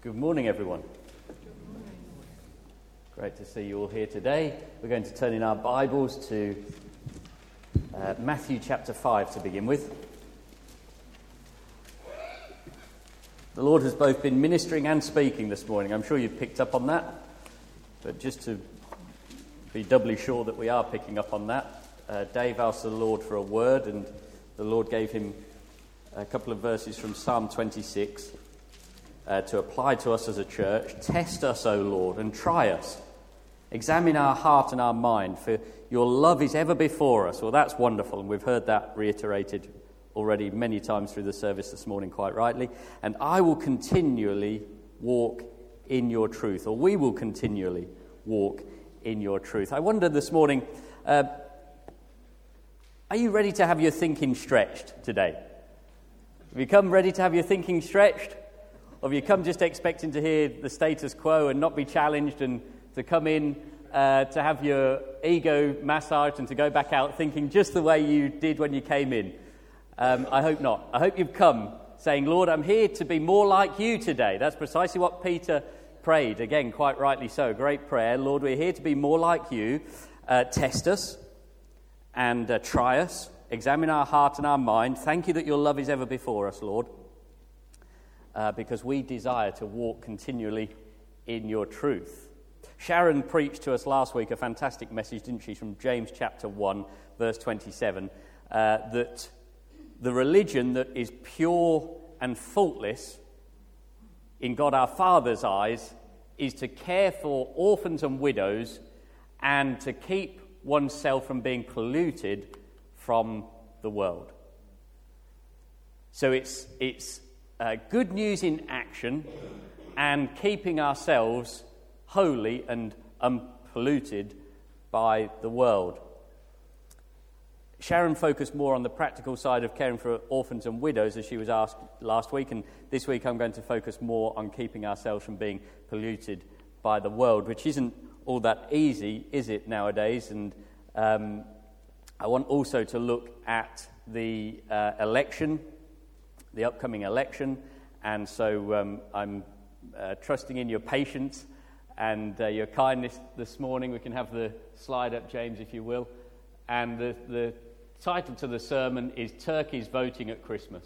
Good morning, everyone. Great to see you all here today. We're going to turn in our Bibles to Matthew chapter 5 to begin with. The Lord has both been ministering and speaking this morning. I'm sure you've picked up on that, but just to be doubly sure that we are picking up on that, Dave asked the Lord for a word, and the Lord gave him a couple of verses from Psalm 26 to apply to us as a church. Test us, O Lord, and try us. Examine our heart and our mind, for your love is ever before us. Well, that's wonderful, and we've heard that reiterated already many times through the service this morning, quite rightly. And I will continually walk in your truth, or we will continually walk in your truth. I wonder this morning, are you ready to have your thinking stretched today? Have you come ready to have your thinking stretched? Or have you come just expecting to hear the status quo and not be challenged, and to come in to have your ego massaged and to go back out thinking just the way you did when you came in? I hope not. I hope you've come saying, Lord, I'm here to be more like you today. That's precisely what Peter prayed. Again, quite rightly so. Great prayer. Lord, we're here to be more like you. Test us and try us. Examine our heart and our mind. Thank you that your love is ever before us, Lord. Because we desire to walk continually in your truth. Sharon preached to us last week a fantastic message, didn't she, from James chapter 1, verse 27, that the religion that is pure and faultless in God our Father's eyes is to care for orphans and widows and to keep oneself from being polluted from the world. So it's good news in action and keeping ourselves holy and unpolluted by the world. Sharon focused more on the practical side of caring for orphans and widows, as she was asked last week, and this week I'm going to focus more on keeping ourselves from being polluted by the world, which isn't all that easy, is it, nowadays? And I want also to look at the election, the upcoming election, and so I'm trusting in your patience and your kindness this morning. We can have the slide up, James, if you will. And the title to the sermon is Turkeys Voting at Christmas.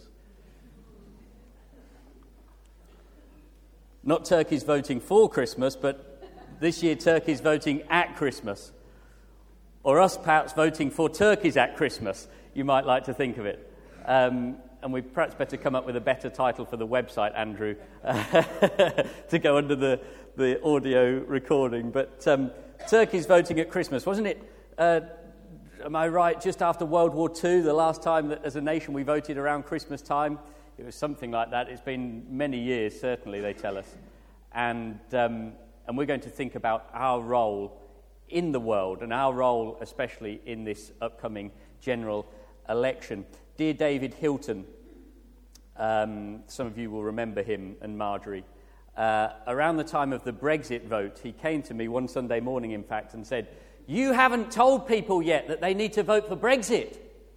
Not turkeys voting for Christmas, but this year turkeys voting at Christmas. Or us perhaps voting for turkeys at Christmas, you might like to think of it. And we perhaps better come up with a better title for the website, Andrew, to go under the audio recording. But turkeys voting at Christmas, wasn't it? Am I right? Just after World War II, the last time that as a nation we voted around Christmas time, it was something like that. It's been many years, certainly, they tell us. And we're going to think about our role in the world and our role especially in this upcoming general election. Dear David Hilton, some of you will remember him and Marjorie. Around the time of the Brexit vote, he came to me one Sunday morning, in fact, and said, "You haven't told people yet that they need to vote for Brexit."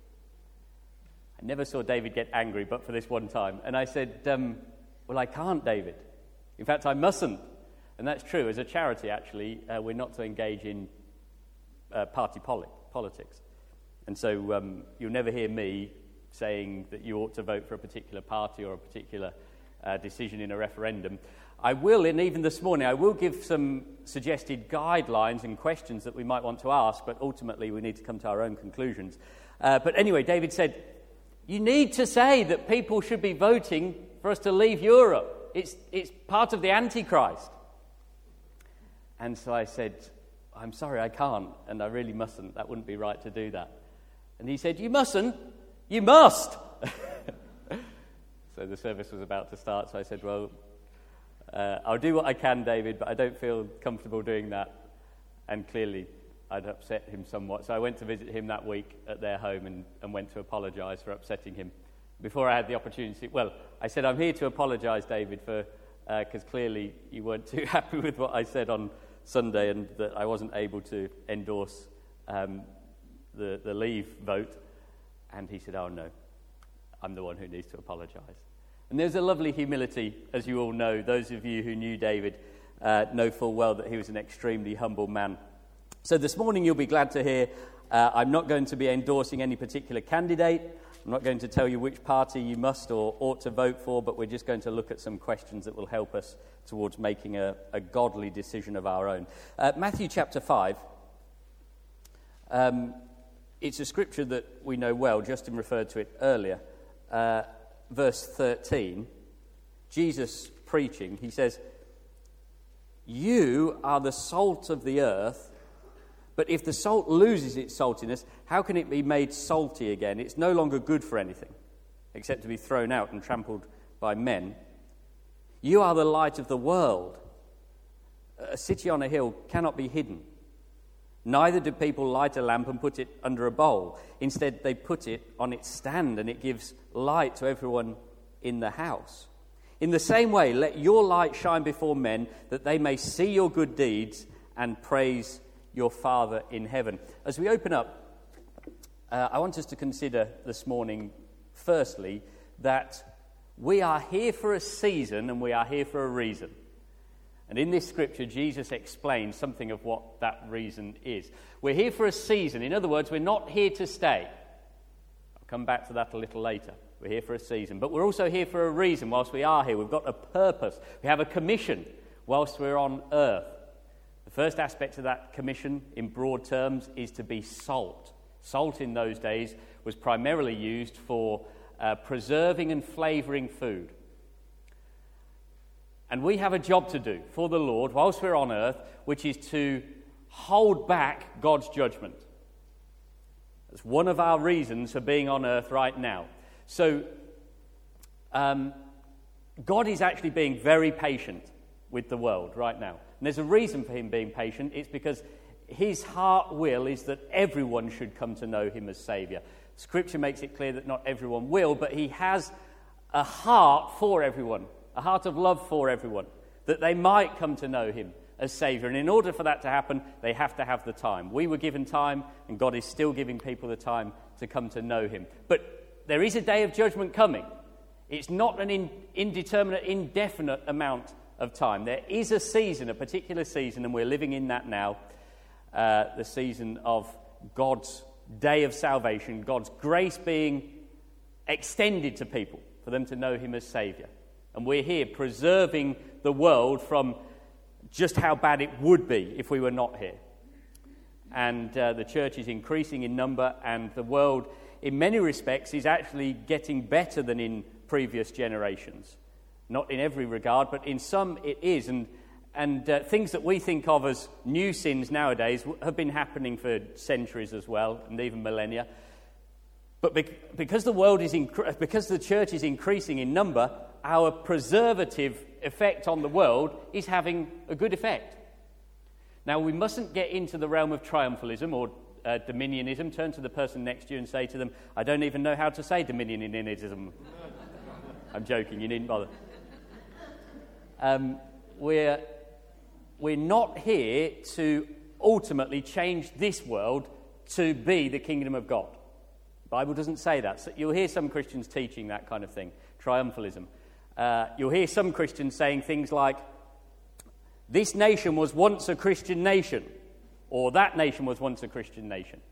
I never saw David get angry, but for this one time. And I said, well, I can't, David. In fact, I mustn't. And that's true. As a charity, actually, we're not to engage in party politics. And so you'll never hear me saying that you ought to vote for a particular party or a particular decision in a referendum. I will, and even this morning, I will give some suggested guidelines and questions that we might want to ask, but ultimately we need to come to our own conclusions. But anyway, David said, you need to say that people should be voting for us to leave Europe. It's part of the Antichrist. And so I said, I'm sorry, I can't, and I really mustn't. That wouldn't be right to do that. And he said, you mustn't. You must! So the service was about to start, so I said, well, I'll do what I can, David, but I don't feel comfortable doing that. And clearly, I'd upset him somewhat. So I went to visit him that week at their home and went to apologise for upsetting him. Before I had the opportunity, well, I said, I'm here to apologise, David, because clearly you weren't too happy with what I said on Sunday and that I wasn't able to endorse the leave vote. And he said, oh, no, I'm the one who needs to apologise. And there's a lovely humility, as you all know. Those of you who knew David know full well that he was an extremely humble man. So this morning you'll be glad to hear I'm not going to be endorsing any particular candidate. I'm not going to tell you which party you must or ought to vote for, but we're just going to look at some questions that will help us towards making a godly decision of our own. Matthew chapter 5. It's a scripture that we know well. Justin referred to it earlier. Verse 13, Jesus preaching, he says, "You are the salt of the earth, but if the salt loses its saltiness, how can it be made salty again? It's no longer good for anything, except to be thrown out and trampled by men. You are the light of the world. A city on a hill cannot be hidden. Neither do people light a lamp and put it under a bowl. Instead, they put it on its stand, and it gives light to everyone in the house. In the same way, let your light shine before men, that they may see your good deeds and praise your Father in heaven." As we open up, I want us to consider this morning, firstly, that we are here for a season and we are here for a reason. And in this scripture, Jesus explains something of what that reason is. We're here for a season. In other words, we're not here to stay. I'll come back to that a little later. We're here for a season. But we're also here for a reason whilst we are here. We've got a purpose. We have a commission whilst we're on earth. The first aspect of that commission, in broad terms, is to be salt. Salt in those days was primarily used for preserving and flavouring food. And we have a job to do for the Lord whilst we're on earth, which is to hold back God's judgment. That's one of our reasons for being on earth right now. So, God is actually being very patient with the world right now. And there's a reason for him being patient. It's because his heart will is that everyone should come to know him as Saviour. Scripture makes it clear that not everyone will, but he has a heart for everyone. A heart of love for everyone, that they might come to know him as Saviour. And in order for that to happen, they have to have the time. We were given time, and God is still giving people the time to come to know him. But there is a day of judgment coming. It's not an indeterminate, indefinite amount of time. There is a season, a particular season, and we're living in that now, the season of God's day of salvation, God's grace being extended to people for them to know him as Saviour. And we're here preserving the world from just how bad it would be if we were not here. And the church is increasing in number, and the world, in many respects, is actually getting better than in previous generations. Not in every regard, but in some it is. And things that we think of as new sins nowadays have been happening for centuries as well, and even millennia. But because because the church is increasing in number, our preservative effect on the world is having a good effect. Now, we mustn't get into the realm of triumphalism or dominionism. Turn to the person next to you and say to them, "I don't even know how to say dominionism." I'm joking, you needn't bother. We're not here to ultimately change this world to be the kingdom of God. The Bible doesn't say that. So you'll hear some Christians teaching that kind of thing, triumphalism. You'll hear some Christians saying things like, "This nation was once a Christian nation," or "that nation was once a Christian nation."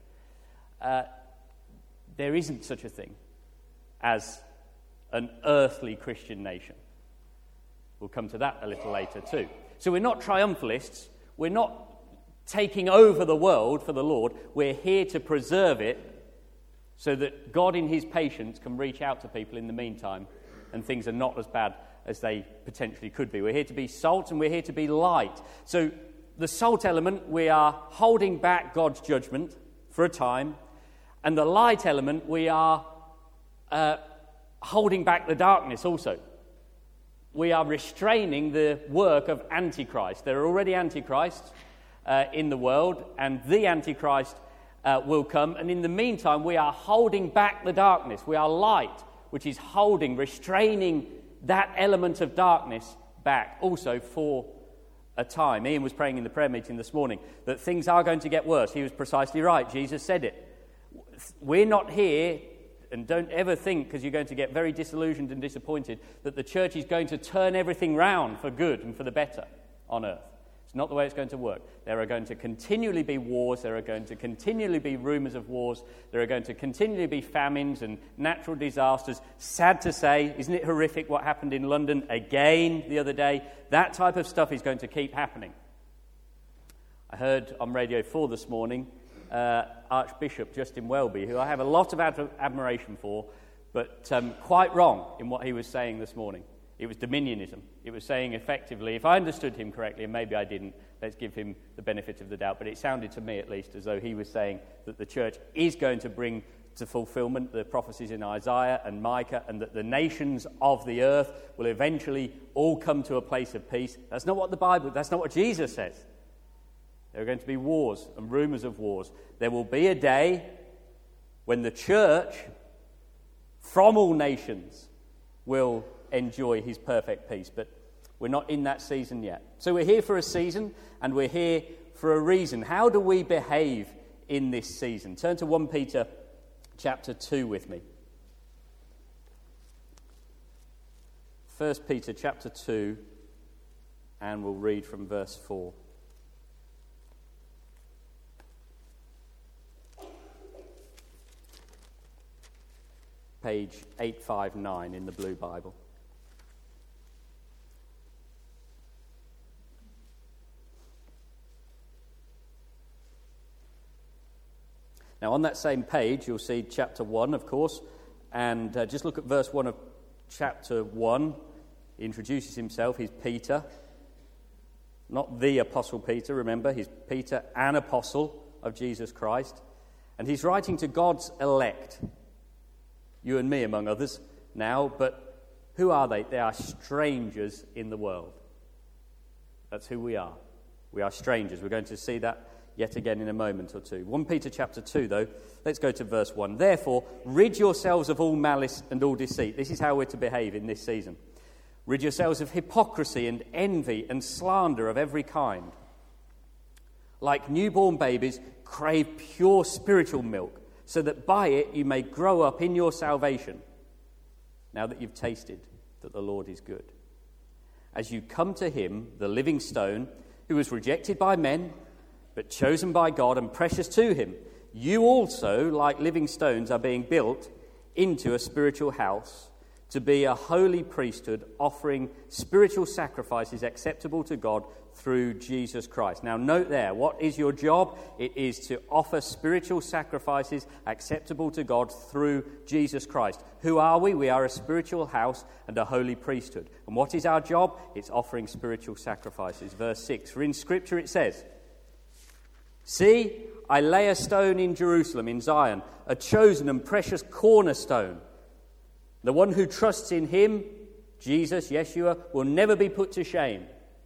There isn't such a thing as an earthly Christian nation. We'll come to that a little later too. So we're not triumphalists. We're not taking over the world for the Lord. We're here to preserve it so that God in his patience can reach out to people in the meantime and things are not as bad as they potentially could be. We're here to be salt and we're here to be light. So the salt element, we are holding back God's judgment for a time. And the light element, we are holding back the darkness also. We are restraining the work of Antichrist. There are already Antichrists in the world, and the Antichrist will come. And in the meantime, we are holding back the darkness. We are light, which is restraining that element of darkness back also for a time. Ian was praying in the prayer meeting this morning that things are going to get worse. He was precisely right. Jesus said it. We're not here And don't ever think, because you're going to get very disillusioned and disappointed, that the church is going to turn everything round for good and for the better on earth. It's not the way it's going to work. There are going to continually be wars. There are going to continually be rumours of wars. There are going to continually be famines and natural disasters. Sad to say, isn't it horrific what happened in London again the other day? That type of stuff is going to keep happening. I heard on Radio 4 this morning Archbishop Justin Welby, who I have a lot of admiration for, but quite wrong in what he was saying this morning. It was dominionism. It was saying effectively, if I understood him correctly, and maybe I didn't, let's give him the benefit of the doubt, but it sounded to me at least as though he was saying that the church is going to bring to fulfillment the prophecies in Isaiah and Micah, and that the nations of the earth will eventually all come to a place of peace. That's not what that's not what Jesus says. There are going to be wars and rumours of wars. There will be a day when the church from all nations will enjoy his perfect peace, but we're not in that season yet. So we're here for a season, and we're here for a reason. How do we behave in this season? Turn to 1 Peter chapter 2 with me. 1 Peter chapter 2, and we'll read from verse 4. Page 859 in the Blue Bible. Now, on that same page, you'll see chapter 1, of course, and just look at verse 1 of chapter 1. He introduces himself. He's Peter, not the Apostle Peter, remember. He's Peter, an apostle of Jesus Christ. And he's writing to God's elect, you and me among others now, but who are they? They are strangers in the world. That's who we are. We are strangers. We're going to see that yet again in a moment or two. 1 Peter chapter 2, though, let's go to verse 1. Therefore, rid yourselves of all malice and all deceit. This is how we're to behave in this season. Rid yourselves of hypocrisy and envy and slander of every kind. Like newborn babies, crave pure spiritual milk, so that by it you may grow up in your salvation, now that you've tasted that the Lord is good. As you come to him, the living stone, who was rejected by men, but chosen by God and precious to him, you also, like living stones, are being built into a spiritual house to be a holy priesthood, offering spiritual sacrifices acceptable to God through Jesus Christ. Now note there, what is your job? It is to offer spiritual sacrifices acceptable to God through Jesus Christ. Who are we? We are a spiritual house and a holy priesthood. And what is our job? It's offering spiritual sacrifices. Verse 6, for in Scripture it says, see, I lay a stone in Jerusalem, in Zion, a chosen and precious cornerstone. The one who trusts in him, Jesus, Yeshua, will never be put to shame.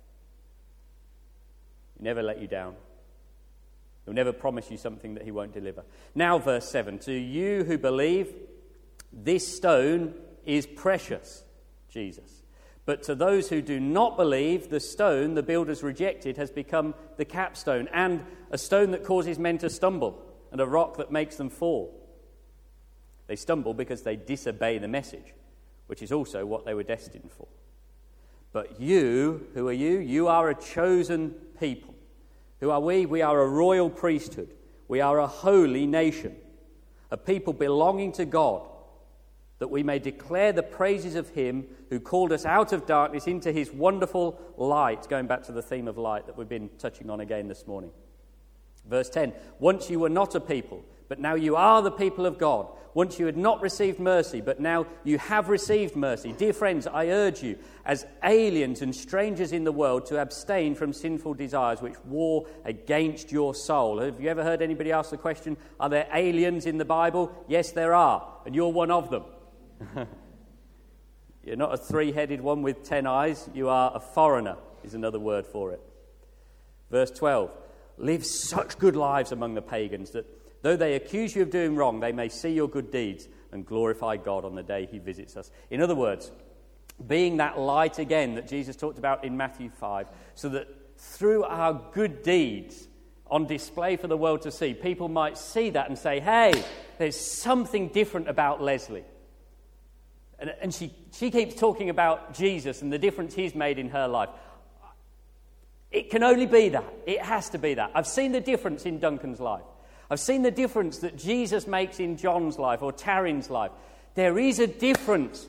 He'll never let you down. He'll never promise you something that he won't deliver. Now, verse 7, to you who believe, this stone is precious, Jesus. But to those who do not believe, the stone the builders rejected has become the capstone, and a stone that causes men to stumble, and a rock that makes them fall. They stumble because they disobey the message, which is also what they were destined for. But you, who are you? You are a chosen people. Who are we? We are a royal priesthood. We are a holy nation, a people belonging to God, that we may declare the praises of him who called us out of darkness into his wonderful light. Going back to the theme of light that we've been touching on again this morning. Verse 10, once you were not a people, but now you are the people of God. Once you had not received mercy, but now you have received mercy. Dear friends, I urge you, as aliens and strangers in the world, to abstain from sinful desires which war against your soul. Have you ever heard anybody ask the question, are there aliens in the Bible? Yes, there are, and you're one of them. You're not a three-headed one with 10 eyes. You are a foreigner, is another word for it. Verse 12, live such good lives among the pagans that though they accuse you of doing wrong, they may see your good deeds and glorify God on the day he visits us. In other words, being that light again that Jesus talked about in Matthew 5, so that through our good deeds on display for the world to see, people might see that and say, hey, there's something different about Leslie. And she keeps talking about Jesus and the difference he's made in her life. It can only be that. It has to be that. I've seen the difference in Duncan's life. I've seen the difference that Jesus makes in John's life or Taryn's life. There is a difference.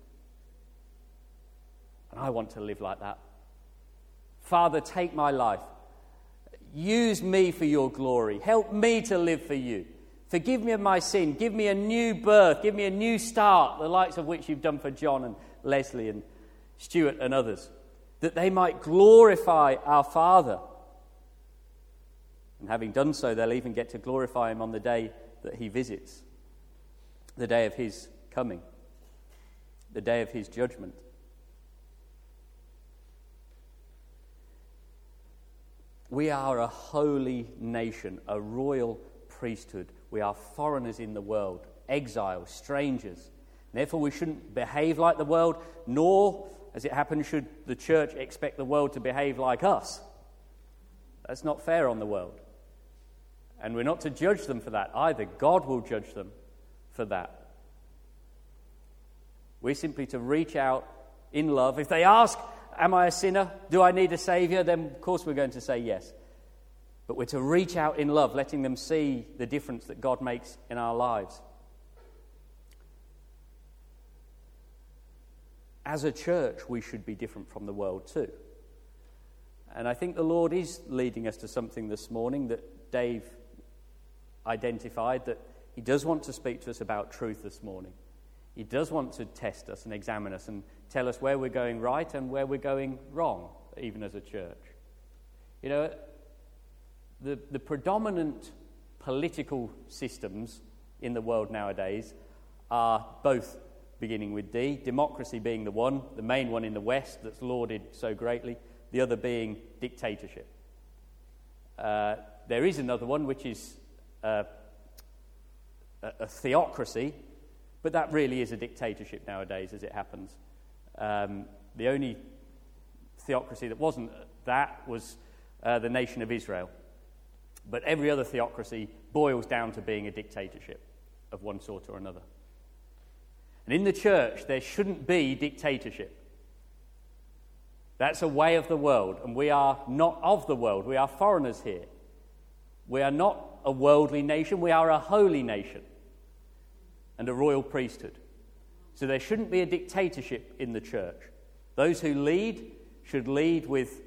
And I want to live like that. Father, take my life. Use me for your glory. Help me to live for you. Forgive me of my sin. Give me a new birth. Give me a new start, the likes of which you've done for John and Leslie and Stuart and others, that they might glorify our Father. And having done so, they'll even get to glorify him on the day that he visits, the day of his coming, the day of his judgment. We are a holy nation, a royal priesthood. We are foreigners in the world, exiles, strangers. Therefore, we shouldn't behave like the world, nor, as it happens, should the church expect the world to behave like us. That's not fair on the world. And we're not to judge them for that either. God will judge them for that. We're simply to reach out in love. If they ask, am I a sinner? Do I need a saviour? Then, of course, we're going to say yes. But we're to reach out in love, letting them see the difference that God makes in our lives. As a church, we should be different from the world too. And I think the Lord is leading us to something this morning that Dave identified, that he does want to speak to us about truth this morning. He does want to test us and examine us and tell us where we're going right and where we're going wrong, even as a church. You know, the predominant political systems in the world nowadays are both beginning with D, democracy being the one, the main one in the West that's lauded so greatly, the other being dictatorship. There is another one which is a theocracy, but that really is a dictatorship nowadays as it happens. The only theocracy that wasn't that was the nation of Israel. But every other theocracy boils down to being a dictatorship of one sort or another. And in the church, there shouldn't be dictatorship. That's a way of the world, and we are not of the world. We are foreigners here. We are not a worldly nation. We are a holy nation and a royal priesthood. So there shouldn't be a dictatorship in the church. Those who lead should lead with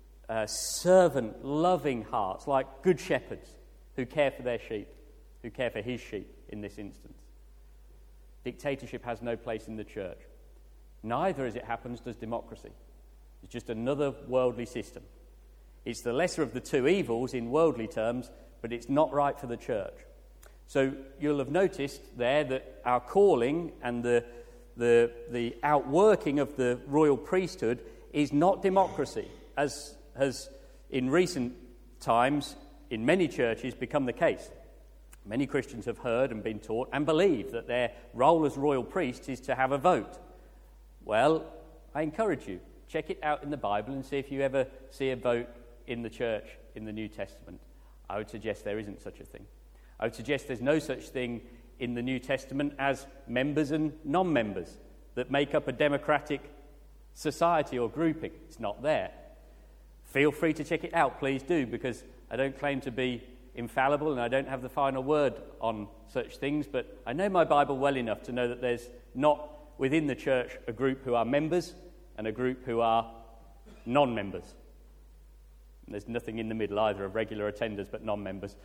servant, loving hearts, like good shepherds who care for their sheep, who care for his sheep in this instance. Dictatorship has no place in the church. Neither, as it happens, does democracy. It's just another worldly system. It's the lesser of the two evils in worldly terms, but it's not right for the church. So you'll have noticed there that our calling and the outworking of the royal priesthood is not democracy, as has in recent times in many churches become the case. Many Christians have heard and been taught and believe that their role as royal priests is to have a vote. Well, I encourage you, check it out in the Bible and see if you ever see a vote in the church in the New Testament. I would suggest there isn't such a thing. I would suggest there's no such thing in the New Testament as members and non-members that make up a democratic society or grouping. It's not there. Feel free to check it out, please do, because I don't claim to be infallible and I don't have the final word on such things, but I know my Bible well enough to know that there's not within the church a group who are members and a group who are non-members. And there's nothing in the middle either of regular attenders but non-members.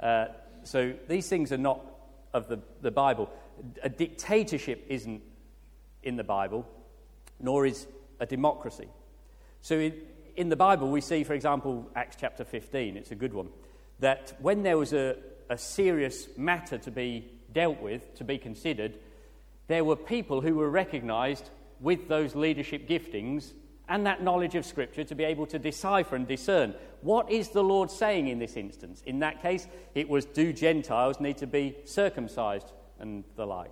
So these things are not of the Bible. A dictatorship isn't in the Bible, nor is a democracy. So in the Bible we see, for example, Acts chapter 15, it's a good one, that when there was a serious matter to be dealt with, to be considered, there were people who were recognised with those leadership giftings and that knowledge of Scripture to be able to decipher and discern what is the Lord saying in this instance. In that case, it was, do Gentiles need to be circumcised and the like?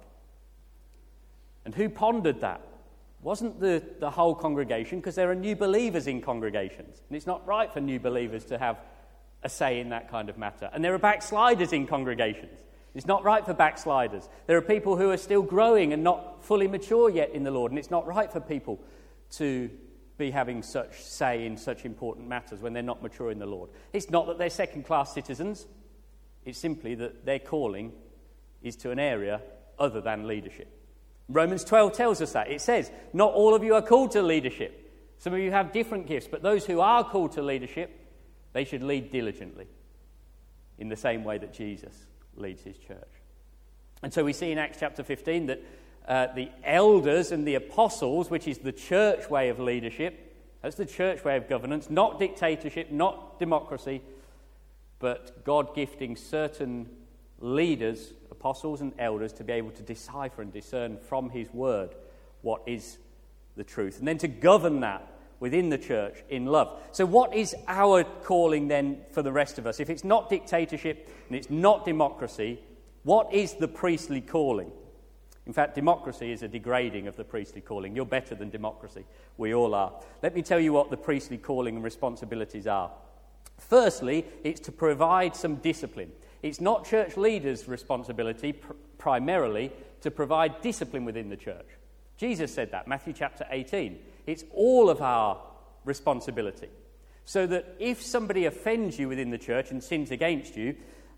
And who pondered that? It wasn't the whole congregation, because there are new believers in congregations, and it's not right for new believers to have a say in that kind of matter. And there are backsliders in congregations. It's not right for backsliders. There are people who are still growing and not fully mature yet in the Lord, and it's not right for people to be having such say in such important matters when they're not mature in the Lord. It's not that they're second-class citizens. It's simply that their calling is to an area other than leadership. Romans 12 tells us that. It says, not all of you are called to leadership. Some of you have different gifts, but those who are called to leadership, they should lead diligently in the same way that Jesus leads his church. And so we see in Acts chapter 15 that the elders and the apostles, which is the church way of leadership, that's the church way of governance, not dictatorship, not democracy, but God gifting certain leaders, apostles and elders, to be able to decipher and discern from his word what is the truth, and then to govern that within the church in love. So what is our calling then for the rest of us? If it's not dictatorship and it's not democracy, what is the priestly calling? In fact, democracy is a degrading of the priestly calling. You're better than democracy. We all are. Let me tell you what the priestly calling and responsibilities are. Firstly, it's to provide some discipline. It's not church leaders' responsibility primarily to provide discipline within the church. Jesus said that, Matthew chapter 18. It's all of our responsibility. So that if somebody offends you within the church and sins against you,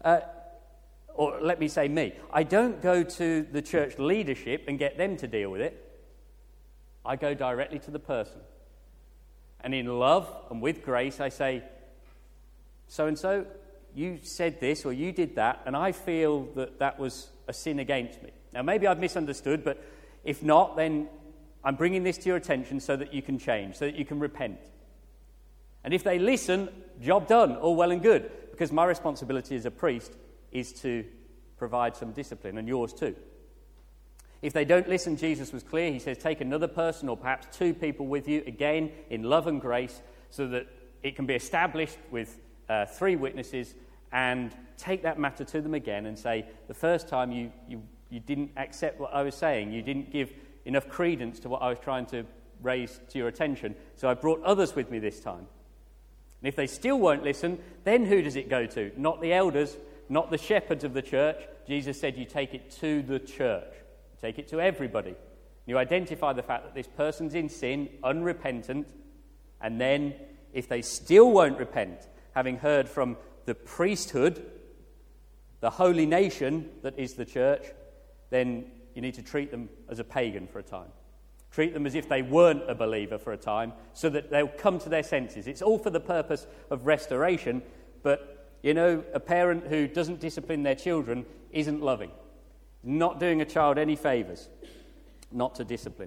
or let me say me, I don't go to the church leadership and get them to deal with it. I go directly to the person. And in love and with grace, I say, so-and-so, you said this or you did that, and I feel that that was a sin against me. Now, maybe I've misunderstood, but if not, then I'm bringing this to your attention so that you can change, so that you can repent. And if they listen, job done, all well and good, because my responsibility as a priest is to provide some discipline, and yours too. If they don't listen, Jesus was clear. He says, take another person or perhaps two people with you, again, in love and grace, so that it can be established with 3 witnesses, and take that matter to them again and say, the first time you didn't accept what I was saying, you didn't give enough credence to what I was trying to raise to your attention, so I brought others with me this time. And if they still won't listen, then who does it go to? Not the elders, not the shepherds of the church. Jesus said you take it to the church. You take it to everybody. You identify the fact that this person's in sin, unrepentant, and then if they still won't repent, having heard from the priesthood, the holy nation that is the church, then you need to treat them as a pagan for a time. Treat them as if they weren't a believer for a time, so that they'll come to their senses. It's all for the purpose of restoration, but, a parent who doesn't discipline their children isn't loving. Not doing a child any favours, not to discipline.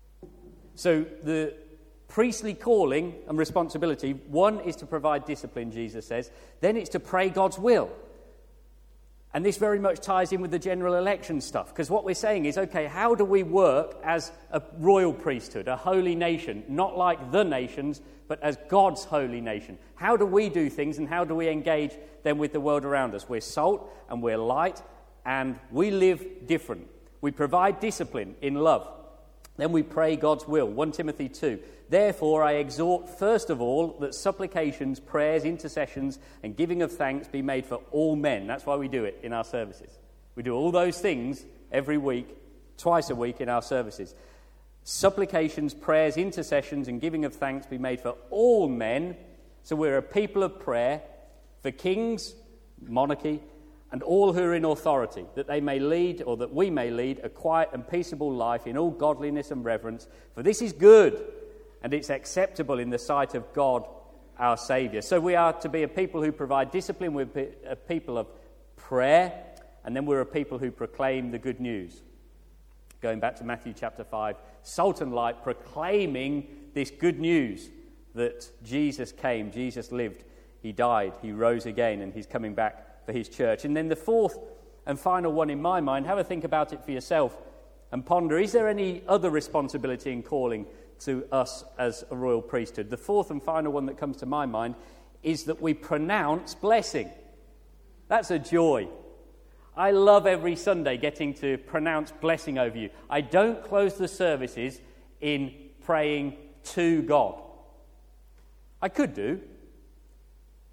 So the priestly calling and responsibility, one is to provide discipline, Jesus says. Then it's to pray God's will. And this very much ties in with the general election stuff, because what we're saying is, okay, how do we work as a royal priesthood, a holy nation, not like the nations, but as God's holy nation? How do we do things, and how do we engage then with the world around us? We're salt and we're light, and we live different. We provide discipline in love. Then we pray God's will. 1 Timothy 2. Therefore, I exhort, first of all, that supplications, prayers, intercessions, and giving of thanks be made for all men. That's why we do it in our services. We do all those things every week, twice a week in our services. Supplications, prayers, intercessions, and giving of thanks be made for all men. So we're a people of prayer for kings, monarchy, and all who are in authority, that they may lead, or that we may lead, a quiet and peaceable life in all godliness and reverence. For this is good, and it's acceptable in the sight of God, our Saviour. So we are to be a people who provide discipline. We're a people of prayer, and then we're a people who proclaim the good news. Going back to Matthew chapter 5, salt and light, proclaiming this good news that Jesus came, Jesus lived, he died, he rose again, and he's coming back for his church. And then the fourth and final one in my mind, have a think about it for yourself and ponder, is there any other responsibility and calling to us as a royal priesthood? The fourth and final one that comes to my mind is that we pronounce blessing. That's a joy. I love every Sunday getting to pronounce blessing over you. I don't close the services in praying to God. I could do,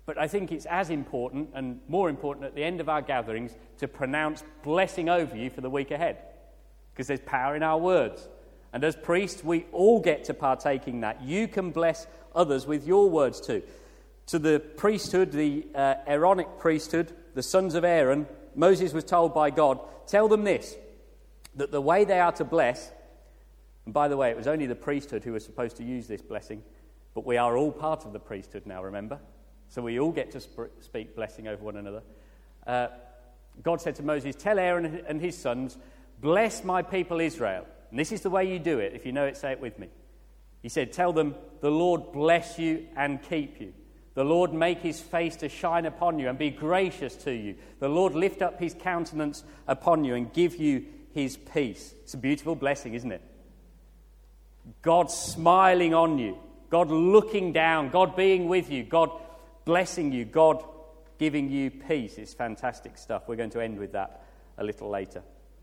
But I think it's as important and more important at the end of our gatherings to pronounce blessing over you for the week ahead, because there's power in our words. And as priests, we all get to partake in that. You can bless others with your words too. To the priesthood, the Aaronic priesthood, the sons of Aaron, Moses was told by God, tell them this, that the way they are to bless, and by the way, it was only the priesthood who was supposed to use this blessing, but we are all part of the priesthood now, remember? So we all get to speak blessing over one another. God said to Moses, tell Aaron and his sons, bless my people Israel. And this is the way you do it. If you know it, say it with me. He said, tell them, the Lord bless you and keep you. The Lord make his face to shine upon you and be gracious to you. The Lord lift up his countenance upon you and give you his peace. It's a beautiful blessing, isn't it? God smiling on you. God looking down. God being with you. God blessing you. God giving you peace. It's fantastic stuff. We're going to end with that a little later.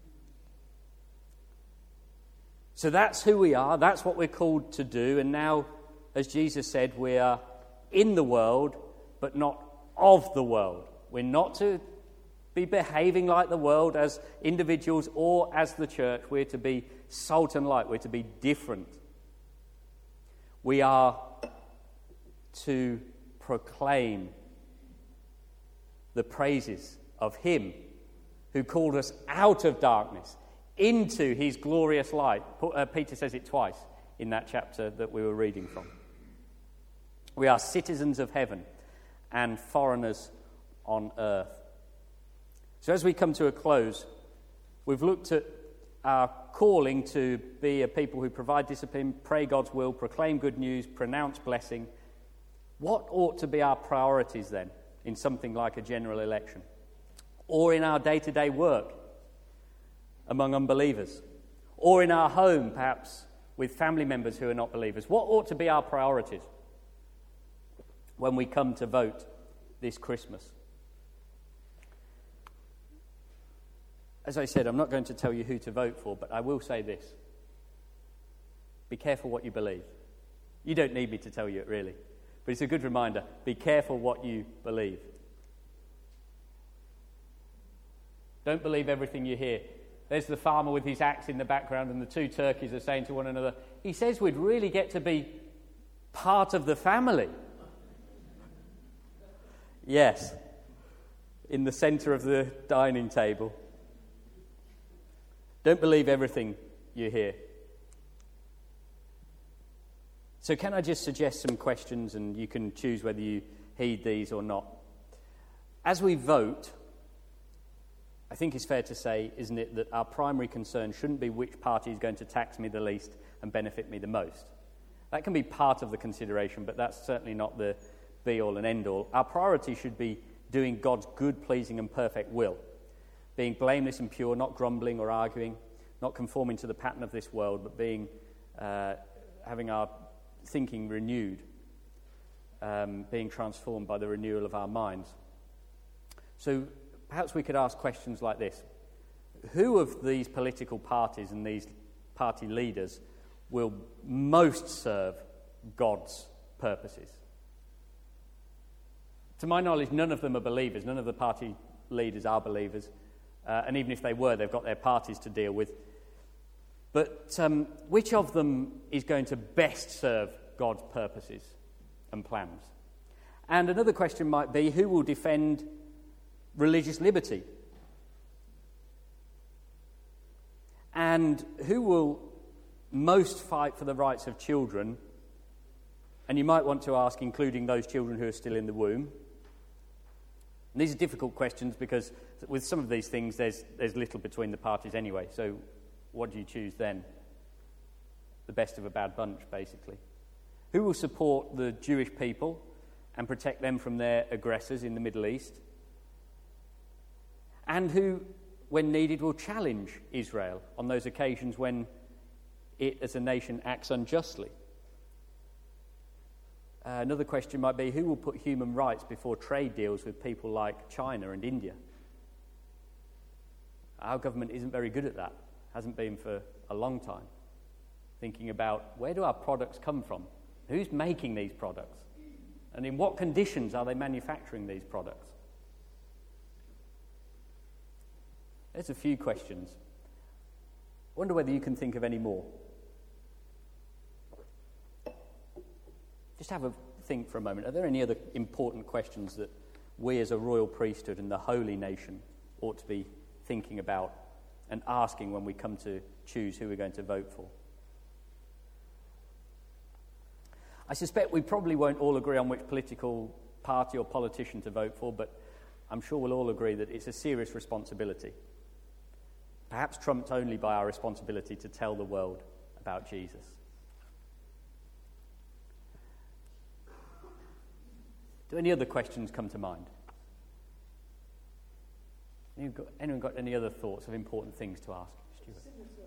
So that's who we are. That's what we're called to do. And now, as Jesus said, we are in the world, but not of the world. We're not to be behaving like the world as individuals or as the church. We're to be salt and light. We're to be different. We are to proclaim the praises of him who called us out of darkness into his glorious light. Peter says it twice in that chapter that we were reading from. We are citizens of heaven and foreigners on earth. So as we come to a close, we've looked at our calling to be a people who provide discipline, pray God's will, proclaim good news, pronounce blessing. What ought to be our priorities then in something like a general election? Or in our day-to-day work among unbelievers? Or in our home, perhaps, with family members who are not believers? What ought to be our priorities when we come to vote this Christmas? As I said, I'm not going to tell you who to vote for, but I will say this. Be careful what you believe. You don't need me to tell you it, really. But it's a good reminder. Be careful what you believe. Don't believe everything you hear. There's the farmer with his axe in the background, and the two turkeys are saying to one another, he says we'd really get to be part of the family. Yes, in the centre of the dining table. Don't believe everything you hear. So can I just suggest some questions, and you can choose whether you heed these or not. As we vote, I think it's fair to say, isn't it, that our primary concern shouldn't be which party is going to tax me the least and benefit me the most. That can be part of the consideration, but that's certainly not the be-all and end-all. Our priority should be doing God's good, pleasing and perfect will, being blameless and pure, not grumbling or arguing, not conforming to the pattern of this world, but being having our thinking renewed, being transformed by the renewal of our minds. So perhaps we could ask questions like this. Who of these political parties and these party leaders will most serve God's purposes? To my knowledge, none of them are believers. None of the party leaders are believers. And even if they were, they've got their parties to deal with. But which of them is going to best serve God's purposes and plans? And another question might be, who will defend religious liberty? And who will most fight for the rights of children? And you might want to ask, including those children who are still in the womb. And these are difficult questions because with some of these things there's little between the parties anyway. So what do you choose then? The best of a bad bunch, basically. Who will support the Jewish people and protect them from their aggressors in the Middle East? And who, when needed, will challenge Israel on those occasions when it as a nation acts unjustly? Another question might be, who will put human rights before trade deals with people like China and India? Our government isn't very good at that, hasn't been for a long time. Thinking about, where do our products come from? Who's making these products? And in what conditions are they manufacturing these products? There's a few questions. I wonder whether you can think of any more. Just have a think for a moment. Are there any other important questions that we as a royal priesthood and the holy nation ought to be thinking about and asking when we come to choose who we're going to vote for? I suspect we probably won't all agree on which political party or politician to vote for, but I'm sure we'll all agree that it's a serious responsibility. Perhaps trumped only by our responsibility to tell the world about Jesus. Do any other questions come to mind? Anyone got any other thoughts of important things to ask? Stuart?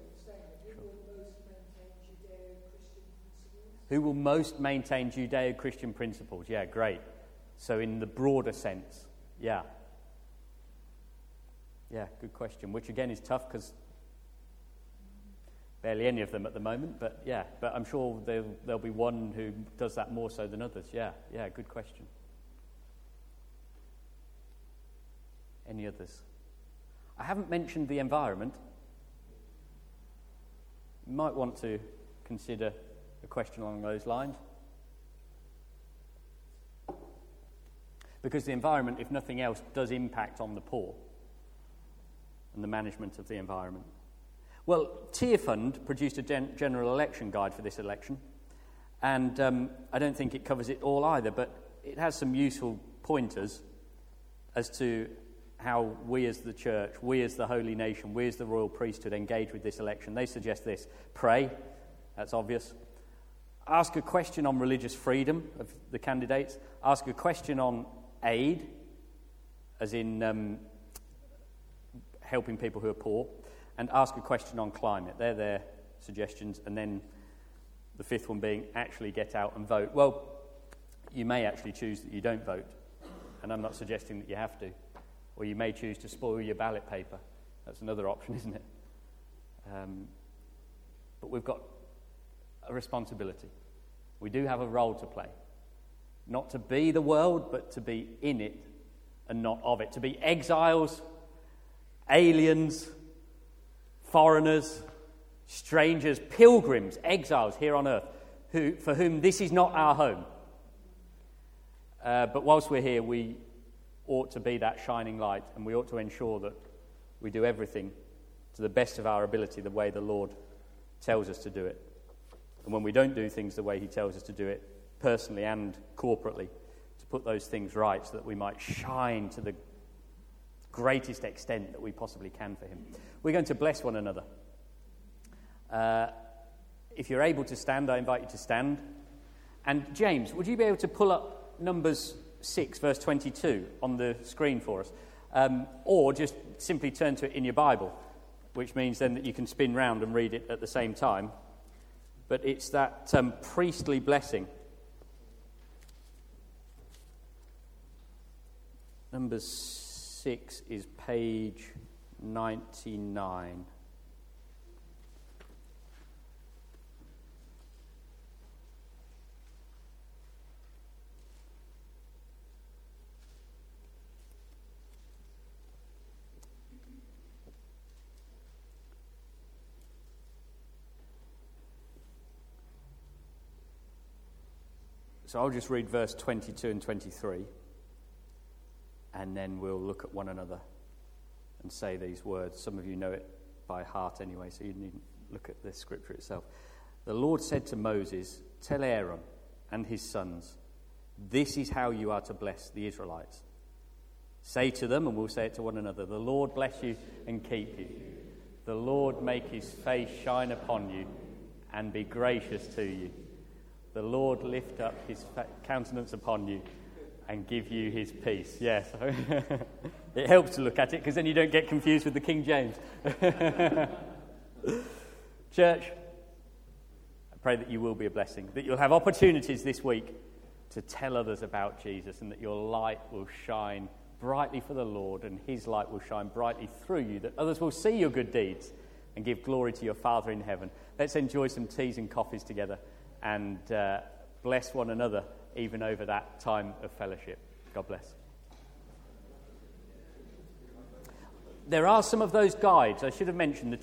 Who will most maintain Judeo-Christian principles? Yeah, great. So in the broader sense, yeah. Yeah, good question, which again is tough because barely any of them at the moment, but I'm sure there'll be one who does that more so than others. Yeah, good question. Any others? I haven't mentioned the environment. You might want to consider a question along those lines. Because the environment, if nothing else, does impact on the poor and the management of the environment. Well, Tearfund produced a general election guide for this election, and I don't think it covers it all either, but it has some useful pointers as to how we as the church, we as the holy nation, we as the royal priesthood engage with this election. They suggest this: pray, that's obvious. Ask a question on religious freedom of the candidates. Ask a question on aid, as in helping people who are poor. And ask a question on climate. They're their suggestions. And then the fifth one being actually get out and vote. Well, you may actually choose that you don't vote. And I'm not suggesting that you have to. Or you may choose to spoil your ballot paper. That's another option, isn't it? But we've got a responsibility. We do have a role to play. Not to be the world, but to be in it and not of it. To be exiles, aliens, foreigners, strangers, pilgrims, exiles here on earth, for whom this is not our home. But whilst we're here, we ought to be that shining light, and we ought to ensure that we do everything to the best of our ability, the way the Lord tells us to do it. And when we don't do things the way he tells us to do it, personally and corporately, to put those things right so that we might shine to the greatest extent that we possibly can for him. We're going to bless one another. If you're able to stand, I invite you to stand. And James, would you be able to pull up Numbers 6, verse 22 on the screen for us? Or just simply turn to it in your Bible, which means then that you can spin round and read it at the same time. But it's that priestly blessing. Numbers 6 is page 99. So I'll just read verse 22 and 23, and then we'll look at one another and say these words. Some of you know it by heart anyway, so you needn't look at the scripture itself. The Lord said to Moses, "Tell Aaron and his sons, this is how you are to bless the Israelites. Say to them," and we'll say it to one another, "The Lord bless you and keep you. The Lord make his face shine upon you and be gracious to you. The Lord lift up his countenance upon you and give you his peace." Yes, it helps to look at it because then you don't get confused with the King James. Church, I pray that you will be a blessing, that you'll have opportunities this week to tell others about Jesus, and that your light will shine brightly for the Lord and his light will shine brightly through you, that others will see your good deeds and give glory to your Father in heaven. Let's enjoy some teas and coffees together and bless one another even over that time of fellowship. God bless. There are some of those guides. I should have mentioned the